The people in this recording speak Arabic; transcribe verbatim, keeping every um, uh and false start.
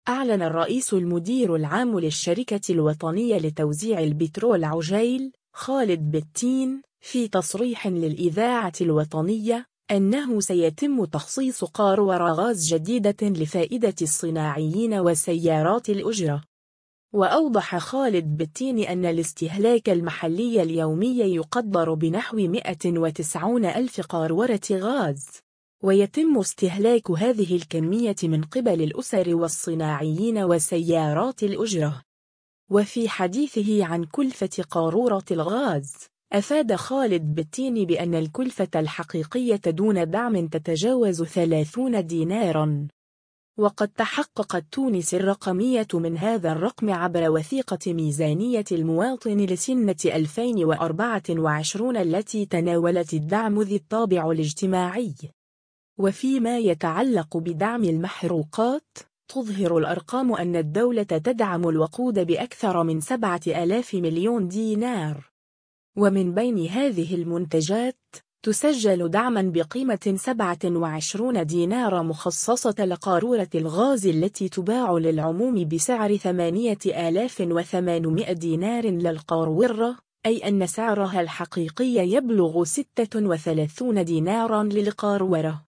أعلن الرئيس المدير العام للشركة الوطنية لتوزيع البترول عجيل خالد بتين في تصريح للإذاعة الوطنية أنه سيتم تخصيص قارورة غاز جديدة لفائدة الصناعيين وسيارات الأجرة. وأوضح خالد بتين أن الاستهلاك المحلي اليومي يقدر بنحو مئة وتسعين ألف قارورة غاز، ويتم استهلاك هذه الكمية من قبل الأسر والصناعيين وسيارات الأجرة. وفي حديثه عن كلفة قارورة الغاز، أفاد خالد بتين بأن الكلفة الحقيقية دون دعم تتجاوز ثلاثين ديناراً، وقد تحققت تونس الرقمية من هذا الرقم عبر وثيقة ميزانية المواطن لسنة ألفين وأربعة وعشرين التي تناولت الدعم ذي الطابع الاجتماعي. وفيما يتعلق بدعم المحروقات، تظهر الأرقام أن الدولة تدعم الوقود بأكثر من سبعة آلاف مليون دينار، ومن بين هذه المنتجات تسجل دعما بقيمة سبعة وعشرين دينار مخصصة لقارورة الغاز التي تباع للعموم بسعر ثمانية آلاف وثمانمائة دينار للقارورة، أي أن سعرها الحقيقي يبلغ ستة وثلاثين دينارا للقارورة.